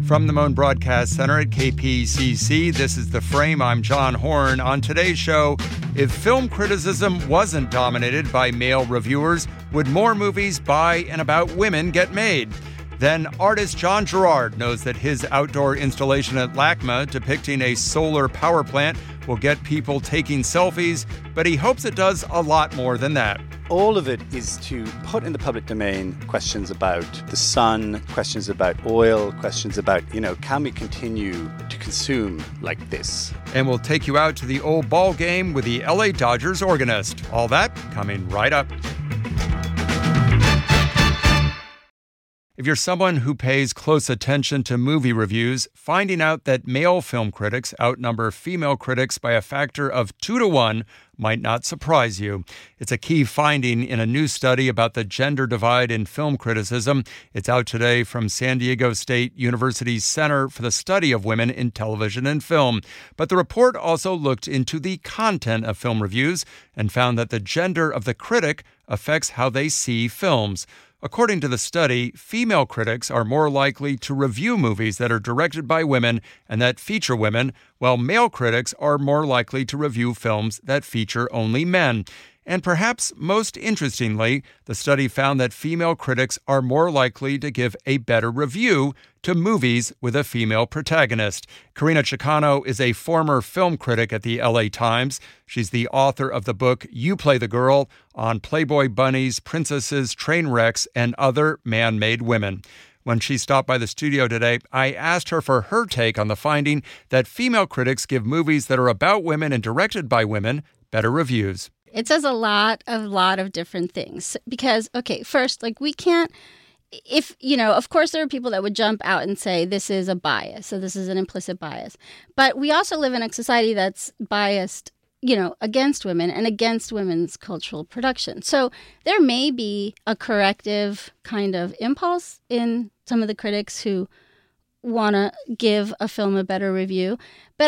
From the Moan Broadcast Center at KPCC, this is The Frame. I'm John Horn. On today's show, if film criticism wasn't dominated by male reviewers, would more movies by and about women get made? Then artist John Gerard knows that his outdoor installation at LACMA depicting a solar power plant will get people taking selfies, but he hopes it does a lot more than that. All of it is to put in the public domain questions about the sun, questions about oil, questions about, can we continue to consume like this? And we'll take you out to the old ball game with the LA Dodgers organist. All that coming right up. If you're someone who pays close attention to movie reviews, finding out that male film critics outnumber female critics by a factor of 2-1 might not surprise you. It's a key finding in a new study about the gender divide in film criticism. It's out today from San Diego State University's Center for the Study of Women in Television and Film. But the report also looked into the content of film reviews and found that the gender of the critic affects how they see films. According to the study, female critics are more likely to review movies that are directed by women and that feature women, while male critics are more likely to review films that feature only men. And perhaps most interestingly, the study found that female critics are more likely to give a better review to movies with a female protagonist. Karina Chicano is a former film critic at the LA Times. She's the author of the book You Play the Girl on Playboy bunnies, princesses, train wrecks, and other man-made women. When she stopped by the studio today, I asked her for her take on the finding that female critics give movies that are about women and directed by women better reviews. It says a lot of different things because, first, we can't, of course there are people that would jump out and say this is a bias, so this is an implicit bias. But we also live in a society that's biased, against women and against women's cultural production. So there may be a corrective kind of impulse in some of the critics who want to give a film a better review. But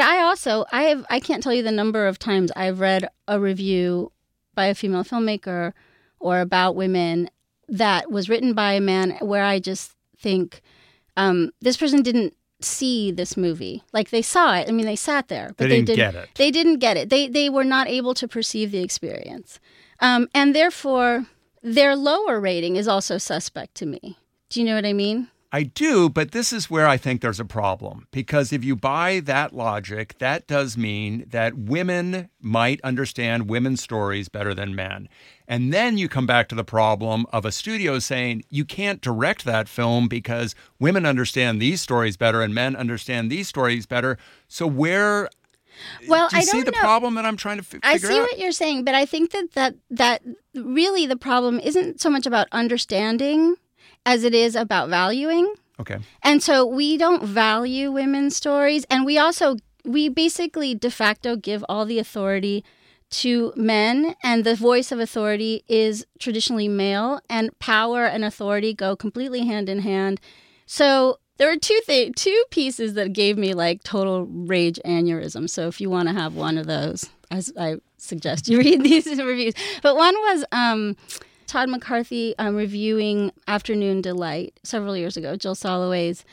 I can't tell you the number of times I've read a review by a female filmmaker or about women that was written by a man where I just think this person didn't see this movie. Like they saw it. I mean, they sat there, but they didn't get it. They didn't get it. They were not able to perceive the experience. And therefore, their lower rating is also suspect to me. Do you know what I mean? I do, but this is where I think there's a problem. Because if you buy that logic, that does mean that women might understand women's stories better than men. And then you come back to the problem of a studio saying you can't direct that film because women understand these stories better and men understand these stories better. So where... Well, do you I don't see the know. problem that I'm trying to figure out? I see what you're saying, but I think that really the problem isn't so much about understanding as it is about valuing. Okay. And so we don't value women's stories. And we basically de facto give all the authority to men. And the voice of authority is traditionally male. And power and authority go completely hand in hand. So there are two pieces that gave me total rage aneurysm. So if you want to have one of those, as I suggest you read these reviews. But one was... Todd McCarthy reviewing Afternoon Delight several years ago, Jill Soloway's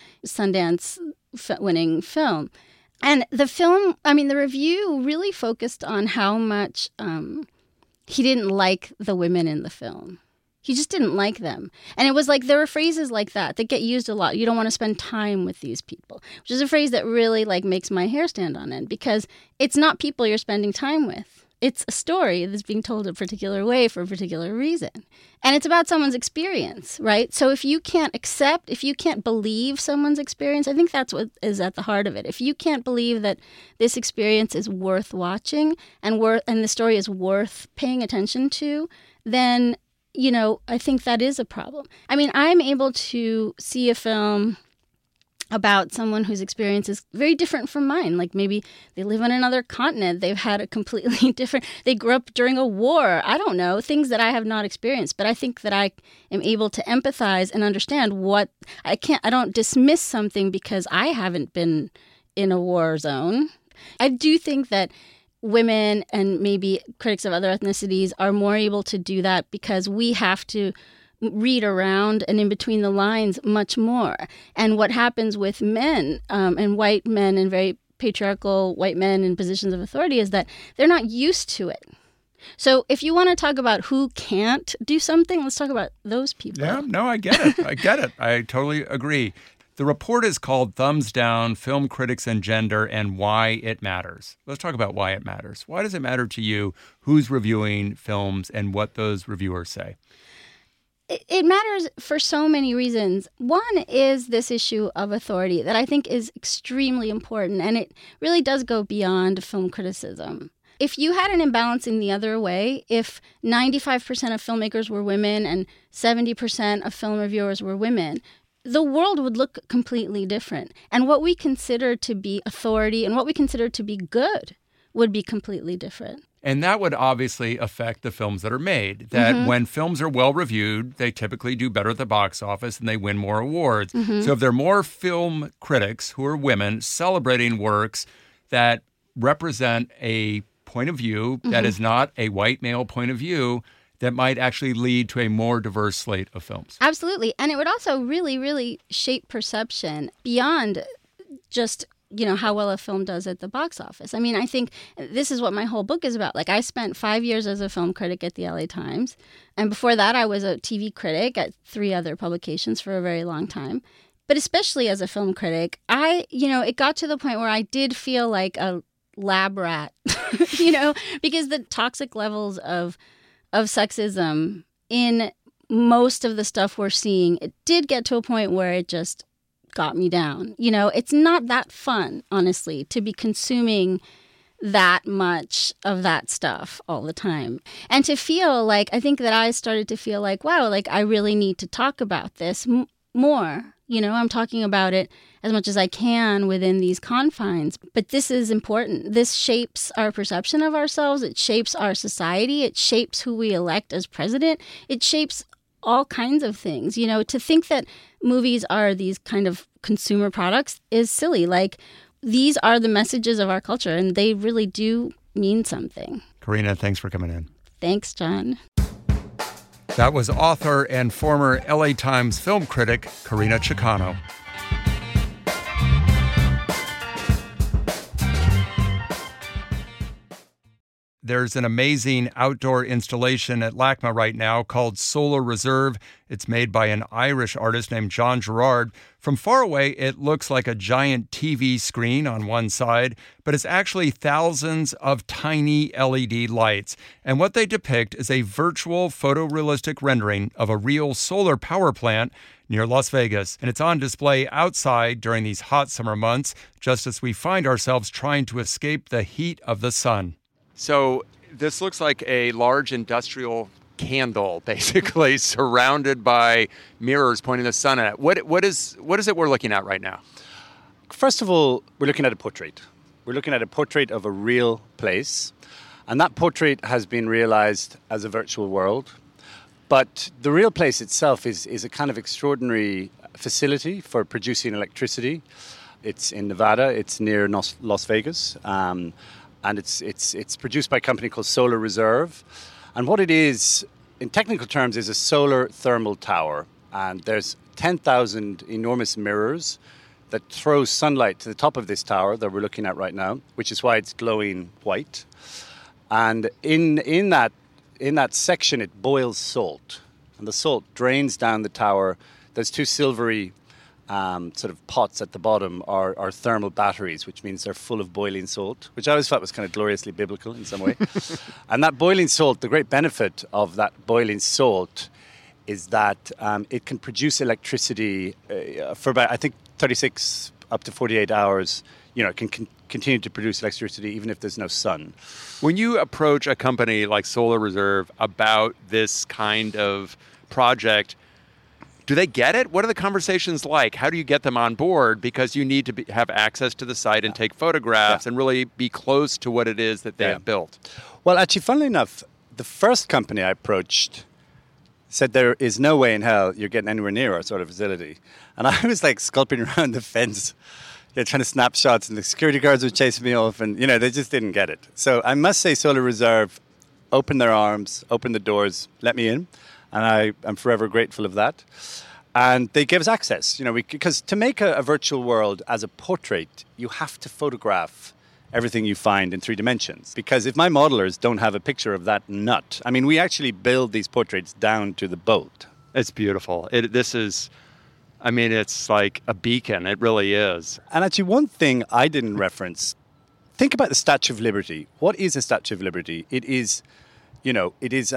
Sundance-winning film. And the review really focused on how much he didn't like the women in the film. He just didn't like them. And it was there were phrases like that get used a lot. You don't want to spend time with these people, which is a phrase that really makes my hair stand on end because it's not people you're spending time with. It's a story that's being told a particular way for a particular reason. And it's about someone's experience, right? So if you can't believe someone's experience, I think that's what is at the heart of it. If you can't believe that this experience is worth watching and the story is worth paying attention to, then, I think that is a problem. I mean, I'm able to see a film about someone whose experience is very different from mine. Maybe they live on another continent. They've had a completely different... They grew up during a war. I don't know. Things that I have not experienced. But I think that I am able to empathize and understand what... I don't dismiss something because I haven't been in a war zone. I do think that women and maybe critics of other ethnicities are more able to do that because we have to read around and in between the lines much more. And what happens with men and white men and very patriarchal white men in positions of authority is that they're not used to it. So if you want to talk about who can't do something, let's talk about those people. Yeah, no, I get it. I totally agree. The report is called Thumbs Down, Film Critics and Gender and Why It Matters. Let's talk about why it matters. Why does it matter to you who's reviewing films and what those reviewers say? It matters for so many reasons. One is this issue of authority that I think is extremely important, and it really does go beyond film criticism. If you had an imbalance in the other way, if 95% of filmmakers were women and 70% of film reviewers were women, the world would look completely different. And what we consider to be authority and what we consider to be good would be completely different. And that would obviously affect the films that are made. That when films are well reviewed, they typically do better at the box office and they win more awards. So if there are more film critics who are women celebrating works that represent a point of view that is not a white male point of view, that might actually lead to a more diverse slate of films. Absolutely. And it would also really, really shape perception beyond just how well a film does at the box office. I mean, I think this is what my whole book is about. Like, I spent 5 years as a film critic at the LA Times. And before that, I was a TV critic at 3 other publications for a very long time. But especially as a film critic, it got to the point where I did feel like a lab rat, because the toxic levels of sexism in most of the stuff we're seeing, it did get to a point where it just got me down. It's not that fun, honestly, to be consuming that much of that stuff all the time. And to feel like, I think that I started to feel like, wow, like I really need to talk about this more. I'm talking about it as much as I can within these confines. But this is important. This shapes our perception of ourselves. It shapes our society. It shapes who we elect as president. It shapes all kinds of things. To think that movies are these kind of consumer products is silly. Like, these are the messages of our culture, and they really do mean something. Karina, thanks for coming in. Thanks, John. That was author and former LA Times film critic Karina Chicano. There's an amazing outdoor installation at LACMA right now called Solar Reserve. It's made by an Irish artist named John Gerard. From far away, it looks like a giant TV screen on one side, but it's actually thousands of tiny LED lights. And what they depict is a virtual photorealistic rendering of a real solar power plant near Las Vegas. And it's on display outside during these hot summer months, just as we find ourselves trying to escape the heat of the sun. So this looks like a large industrial candle, basically, surrounded by mirrors pointing the sun at it. What is it we're looking at right now? First of all, we're looking at a portrait. We're looking at a portrait of a real place. And that portrait has been realized as a virtual world. But the real place itself is a kind of extraordinary facility for producing electricity. It's in Nevada. It's near Las Vegas. And it's produced by a company called Solar Reserve. And what it is, in technical terms, is a solar thermal tower. And there's 10,000 enormous mirrors that throw sunlight to the top of this tower that we're looking at right now, which is why it's glowing white. And in that section, it boils salt. And the salt drains down the tower. There's 2 silvery sort of pots at the bottom are thermal batteries, which means they're full of boiling salt, which I always thought was kind of gloriously biblical in some way. And that boiling salt, the great benefit of that boiling salt is that it can produce electricity for about, I think, 36 up to 48 hours. It can continue to produce electricity even if there's no sun. When you approach a company like Solar Reserve about this kind of project, do they get it? What are the conversations like? How do you get them on board? Because you need to have access to the site and take photographs and really be close to what it is that they have built. Well, actually, funnily enough, the first company I approached said there is no way in hell you're getting anywhere near our sort of facility. And I was like sculpting around the fence, trying to snap shots, and the security guards were chasing me off, and they just didn't get it. So I must say Solar Reserve opened their arms, opened the doors, let me in. And I am forever grateful of that. And they gave us access, because to make a virtual world as a portrait, you have to photograph everything you find in 3 dimensions. Because if my modelers don't have a picture of that nut, I mean, we actually build these portraits down to the bolt. It's beautiful. It's like a beacon. It really is. And actually, one thing I didn't reference, think about the Statue of Liberty. What is a Statue of Liberty? It is, it's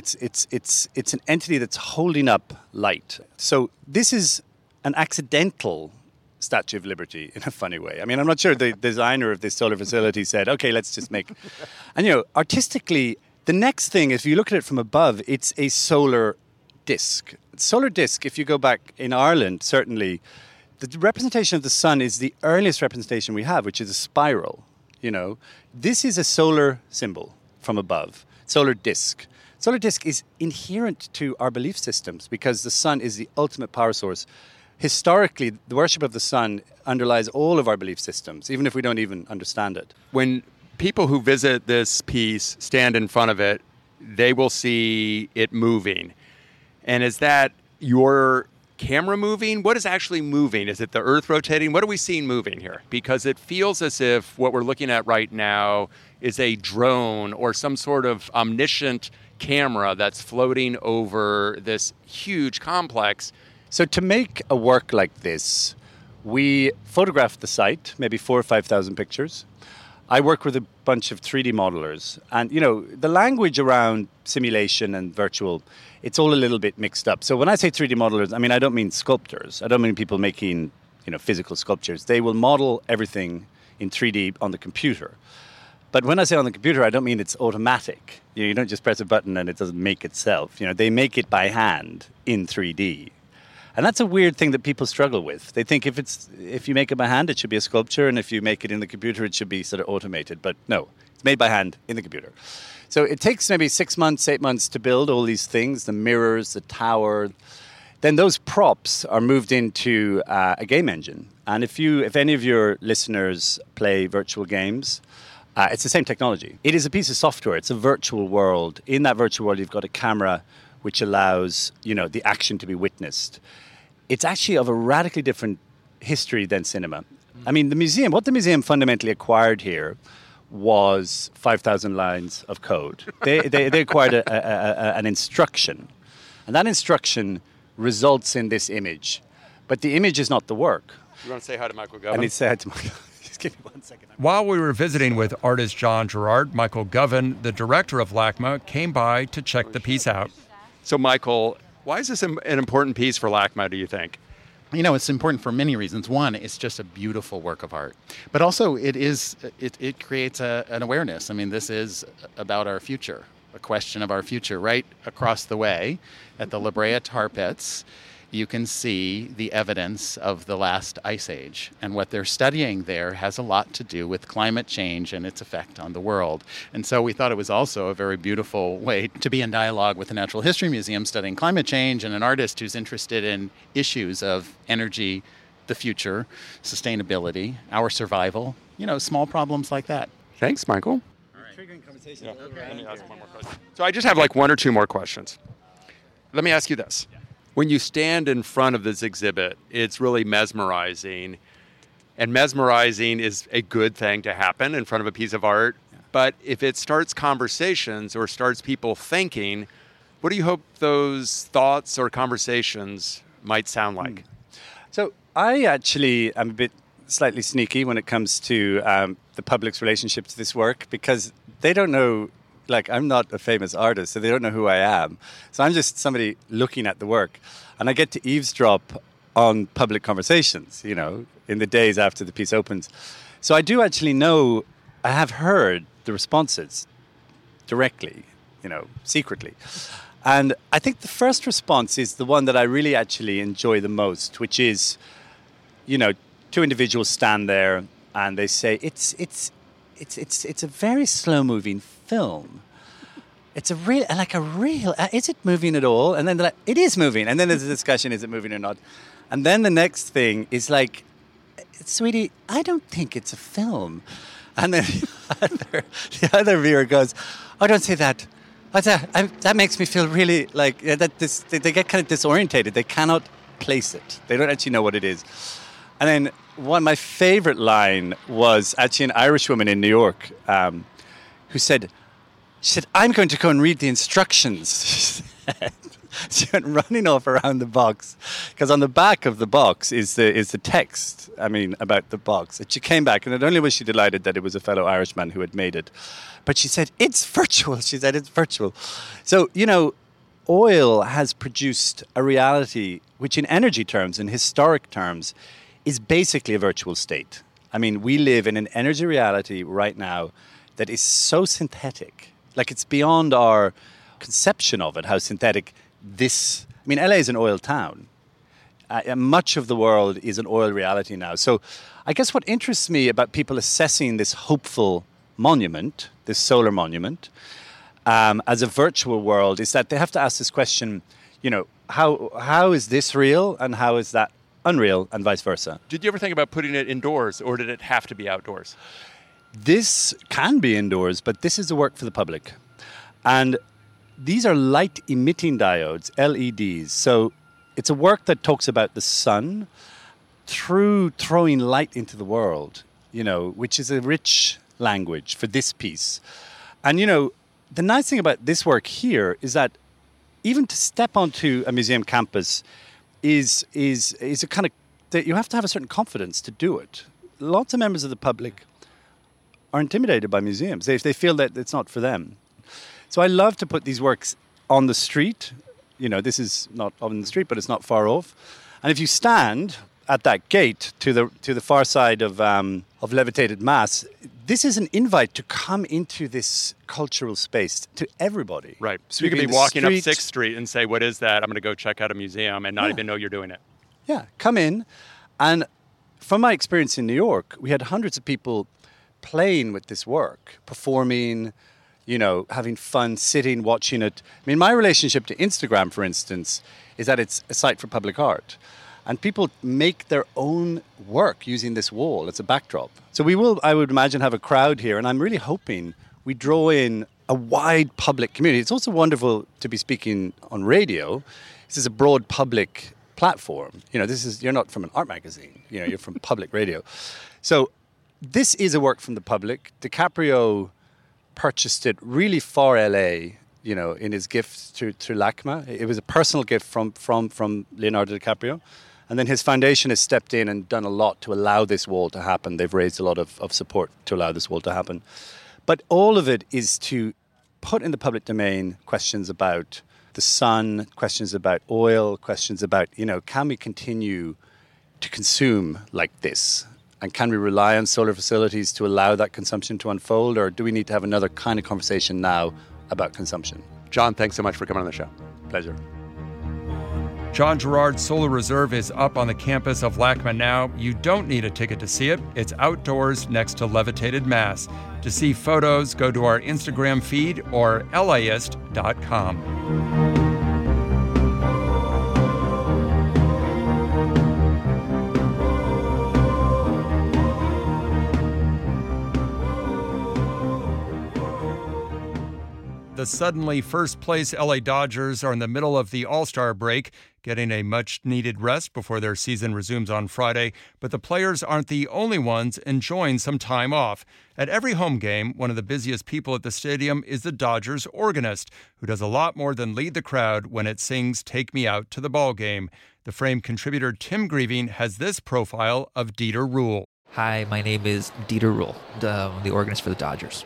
an entity that's holding up light. So this is an accidental Statue of Liberty in a funny way. I mean, I'm not sure the designer of this solar facility said, okay, let's just make... And, artistically, the next thing, if you look at it from above, it's a solar disc. Solar disc, if you go back in Ireland, certainly, the representation of the sun is the earliest representation we have, which is a spiral. This is a solar symbol from above, solar disc. Solar disc is inherent to our belief systems because the sun is the ultimate power source. Historically, the worship of the sun underlies all of our belief systems, even if we don't even understand it. When people who visit this piece stand in front of it, they will see it moving. And is that your camera moving? What is actually moving? Is it the Earth rotating? What are we seeing moving here? Because it feels as if what we're looking at right now is a drone or some sort of omniscient camera that's floating over this huge complex. So to make a work like this, we photographed the site, maybe 4,000 or 5,000 pictures. I work with a bunch of 3D modelers. And, the language around simulation and virtual, it's all a little bit mixed up. So when I say 3D modelers, I don't mean sculptors. I don't mean people making, physical sculptures. They will model everything in 3D on the computer. But when I say on the computer, I don't mean it's automatic. You don't just press a button and it doesn't make itself. They make it by hand in 3D. And that's a weird thing that people struggle with. They think if you make it by hand, it should be a sculpture, and if you make it in the computer, it should be sort of automated. But no, it's made by hand in the computer. So it takes maybe 6 months, 8 months to build all these things, the mirrors, the tower. Then those props are moved into a game engine. And if any of your listeners play virtual games, it's the same technology. It is a piece of software. It's a virtual world. In that virtual world, you've got a camera which allows, the action to be witnessed. It's actually of a radically different history than cinema. I mean, what the museum fundamentally acquired here was 5,000 lines of code. They acquired an instruction. And that instruction results in this image. But the image is not the work. You want to say hi to Michael Govan? I need to say hi to Michael. Just give me 1 second. While we were visiting with artist John Gerard, Michael Govan, the director of LACMA, came by to check the piece out. So, Michael, why is this an important piece for LACMA, do you think? It's important for many reasons. One, it's just a beautiful work of art. But also, it creates an awareness. I mean, this is about our future, a question of our future. Right across the way at the La Brea Tar Pits, you can see the evidence of the last ice age. And what they're studying there has a lot to do with climate change and its effect on the world. And so we thought it was also a very beautiful way to be in dialogue with the Natural History Museum studying climate change and an artist who's interested in issues of energy, the future, sustainability, our survival, small problems like that. Thanks, Michael. All right. Triggering conversation. Yeah. Let me ask one more question. So I just have 1 or 2 more questions. Let me ask you this. Yeah. When you stand in front of this exhibit, it's really mesmerizing. And mesmerizing is a good thing to happen in front of a piece of art. Yeah. But if it starts conversations or starts people thinking, what do you hope those thoughts or conversations might sound like? So I actually am a bit slightly sneaky when it comes to the public's relationship to this work, because they don't know. I'm not a famous artist, so they don't know who I am. So I'm just somebody looking at the work. And I get to eavesdrop on public conversations, in the days after the piece opens. So I do actually know, I have heard the responses directly, secretly. And I think the first response is the one that I really actually enjoy the most, which is, 2 individuals stand there and they say, it's a very slow-moving film. It's is it moving at all? And then they're like, it is moving. And then there's a discussion, is it moving or not? And then the next thing is like, sweetie, I don't think it's a film. And then the other viewer goes, oh, don't say that. That makes me feel really like they get kind of disorientated. They cannot place it. They don't actually know what it is. And then my favorite line was actually an Irish woman in New York who said, "I'm going to go and read the instructions." She went running off around the box because on the back of the box is the text. About the box. And she came back, and not only was she delighted that it was a fellow Irishman who had made it, but she said, "It's virtual." She said, "It's virtual." So, oil has produced a reality which in energy terms, in historic terms, is basically a virtual state. We live in an energy reality right now that is so synthetic. Like, it's beyond our conception of it, how synthetic this... LA is an oil town. Much of the world is an oil reality now. So I guess what interests me about people assessing this hopeful monument, this solar monument, as a virtual world is that they have to ask this question, how is this real and how is that unreal and vice versa? Did you ever think about putting it indoors or did it have to be outdoors? This can be indoors, but this is a work for the public. And these are light-emitting diodes, LEDs. So it's a work that talks about the sun through throwing light into the world, which is a rich language for this piece. And, the nice thing about this work here is that even to step onto a museum campus is a kind of... that you have to have a certain confidence to do it. Lots of members of the public are intimidated by museums. They feel that it's not for them. So I love to put these works on the street. This is not on the street, but it's not far off. And if you stand at that gate to the far side of Levitated Mass, this is an invite to come into this cultural space to everybody. Right. So you could be walking up 6th Street and say, "What is that? I'm going to go check out a museum," and not even know you're doing it. Yeah, come in. And from my experience in New York, we had hundreds of people playing with this work, performing, having fun, sitting, watching it. My relationship to Instagram, for instance, is that it's a site for public art. And people make their own work using this wall. It's a backdrop. So we will, I would imagine, have a crowd here. And I'm really hoping we draw in a wide public community. It's also wonderful to be speaking on radio. This is a broad public platform. You're not from an art magazine. You're from public radio. So this is a work from the public. DiCaprio purchased it really for LA, in his gift to LACMA. It was a personal gift from Leonardo DiCaprio. And then his foundation has stepped in and done a lot to allow this wall to happen. They've raised a lot of support to allow this wall to happen. But all of it is to put in the public domain questions about the sun, questions about oil, questions about, can we continue to consume like this? And can we rely on solar facilities to allow that consumption to unfold? Or do we need to have another kind of conversation now about consumption? John, thanks so much for coming on the show. Pleasure. John Gerard's Solar Reserve is up on the campus of LACMA now. You don't need a ticket to see it. It's outdoors next to Levitated Mass. To see photos, go to our Instagram feed or LAist.com. The suddenly first-place LA Dodgers are in the middle of the All-Star break, getting a much-needed rest before their season resumes on Friday. But the players aren't the only ones enjoying some time off. At every home game, one of the busiest people at the stadium is the Dodgers organist, who does a lot more than lead the crowd when it sings "Take Me Out to the Ball Game." The Frame contributor Tim Grieving has this profile of Dieter Ruhl. Hi, my name is Dieter Ruhl, the organist for the Dodgers.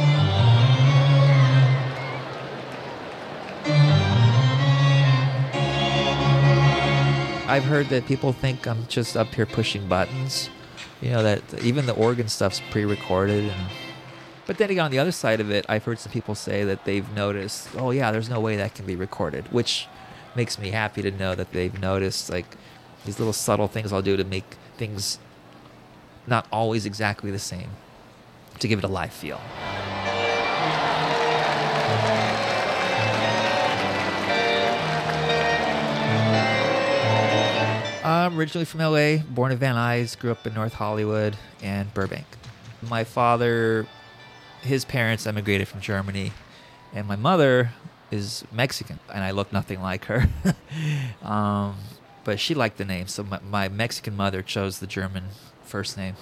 I've heard that people think I'm just up here pushing buttons, that even the organ stuff's pre-recorded. But then again, on the other side of it, I've heard some people say that they've noticed, oh yeah, there's no way that can be recorded, which makes me happy to know that they've noticed these little subtle things I'll do to make things not always exactly the same, to give it a live feel. I'm originally from LA, born in Van Nuys, grew up in North Hollywood and Burbank. My father, his parents emigrated from Germany, And my mother is Mexican, and I look nothing like her. But she liked the name, so my Mexican mother chose the German first name.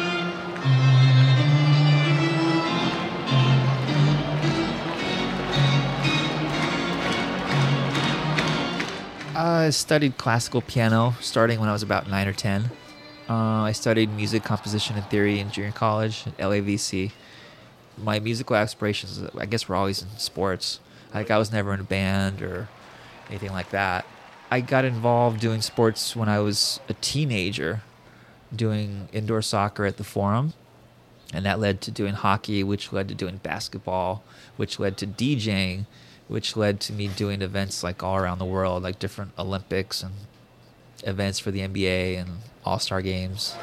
I studied classical piano starting when I was about 9 or 10. I studied music composition and theory in junior college at LAVC. My musical aspirations, I guess, were always in sports. Like, I was never in a band or anything like that. I got involved doing sports when I was a teenager, doing indoor soccer at the Forum. And that led to doing hockey, which led to doing basketball, which led to DJing, which led to me doing events like all around the world, like different Olympics and events for the NBA and All-Star games.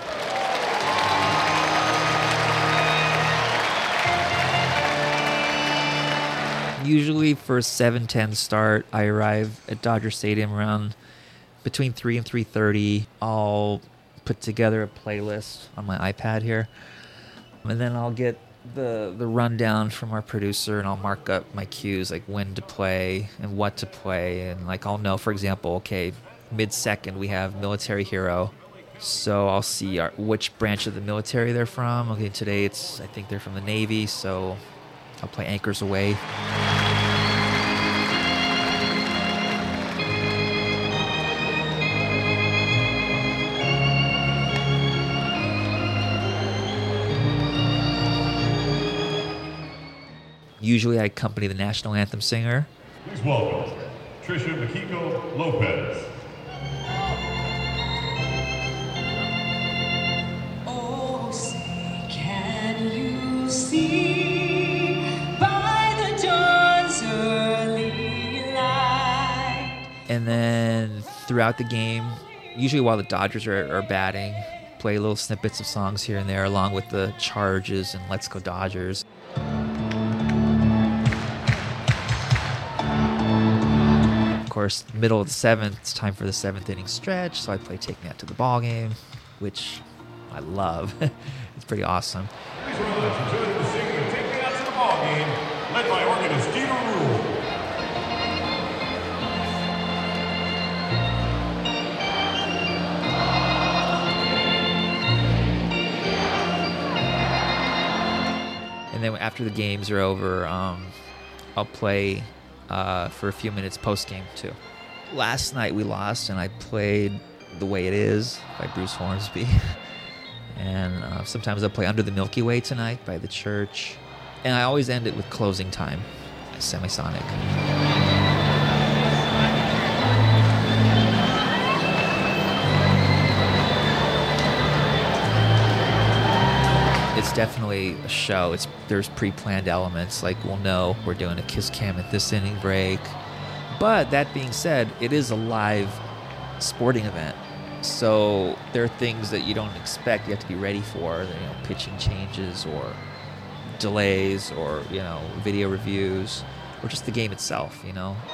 Usually for a 7:10 start, I arrive at Dodger Stadium around between 3 and 3:30. I'll put together a playlist on my iPad here, and then I'll get the rundown from our producer, and I'll mark up my cues, like when to play and what to play. And like, I'll know, for example, okay, mid-second we have Military Hero, so I'll see which branch of the military they're from. Okay, today I think they're from the Navy, so I'll play Anchors Aweigh. Usually I accompany the national anthem singer. Please welcome Trisha Makiko Lopez. Oh, say, can you see by the dawn's early light? And then throughout the game, usually while the Dodgers are batting, play little snippets of songs here and there along with the charges and Let's Go Dodgers. Of course, middle of the seventh, it's time for the seventh inning stretch, so I play Take Me Out to the Ball Game, which I love. It's pretty awesome. Please rise, enjoy the singing of Take Me Out to the Ball Game, led by organist Steve Rule. And then after the games are over, I'll play for a few minutes post-game too. Last night we lost, and I played The Way It Is by Bruce Hornsby. And sometimes I'll play Under the Milky Way tonight by The Church. And I always end it with Closing Time by Semisonic. It's definitely a show. There's pre-planned elements, like we'll know we're doing a kiss cam at this inning break. But that being said, it is a live sporting event. So there are things that you don't expect, you have to be ready for, pitching changes or delays or, video reviews or just the game itself,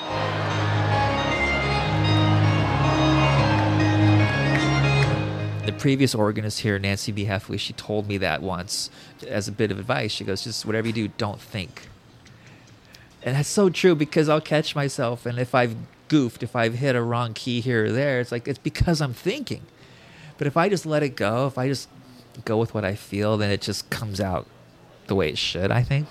The previous organist here, Nancy B. Heffley, she told me that once as a bit of advice. She goes, just whatever you do, don't think. And that's so true, because I'll catch myself, and if I've goofed, if I've hit a wrong key here or there, it's because I'm thinking. But if I just let it go, if I just go with what I feel, then it just comes out the way it should, I think.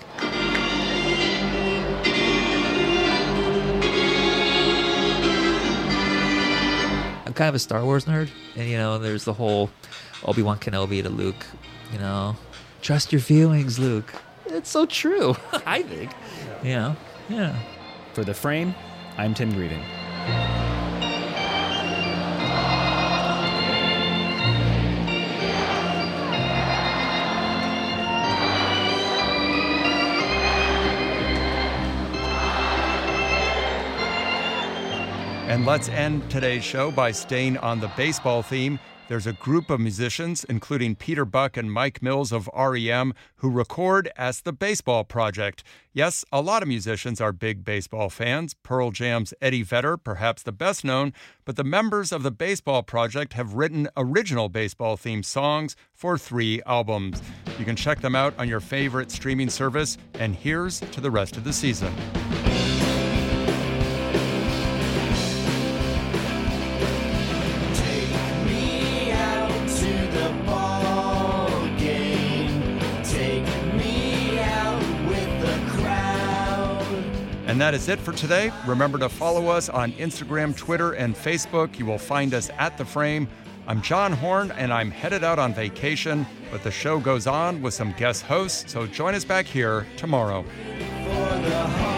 I'm kind of a Star Wars nerd, and there's the whole Obi-Wan Kenobi to Luke, trust your feelings, Luke. It's so true, I think. Yeah. For The Frame, I'm Tim Greeding. And let's end today's show by staying on the baseball theme. There's a group of musicians, including Peter Buck and Mike Mills of REM, who record as the Baseball Project. Yes, a lot of musicians are big baseball fans. Pearl Jam's Eddie Vedder, perhaps the best known, but the members of the Baseball Project have written original baseball-themed songs for 3 albums. You can check them out on your favorite streaming service, and here's to the rest of the season. And that is it for today. Remember to follow us on Instagram, Twitter, and Facebook. You will find us at The Frame. I'm John Horn, and I'm headed out on vacation, but the show goes on with some guest hosts, so join us back here tomorrow.